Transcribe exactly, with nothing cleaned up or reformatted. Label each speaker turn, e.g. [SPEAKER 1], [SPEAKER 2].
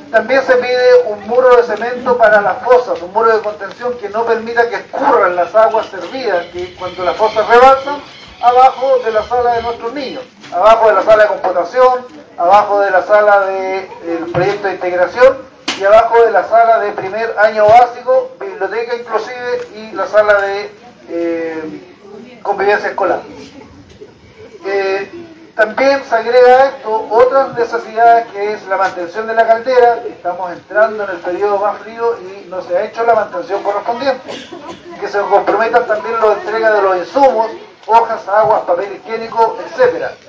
[SPEAKER 1] También se pide un muro de cemento para las fosas, un muro de contención que no permita que escurran las aguas servidas, que cuando las fosas rebalsan, abajo de la sala de nuestros niños, abajo de la sala de computación, abajo de la sala del proyecto de integración y abajo de la sala de primer año básico, biblioteca inclusive, y la sala de eh, convivencia escolar. Eh, También se agrega a esto otras necesidades, que es la mantención de la caldera. Estamos entrando en el periodo más frío y no se ha hecho la mantención correspondiente. Que se comprometan también la entrega de los insumos, hojas, aguas, papel higiénico, etcétera.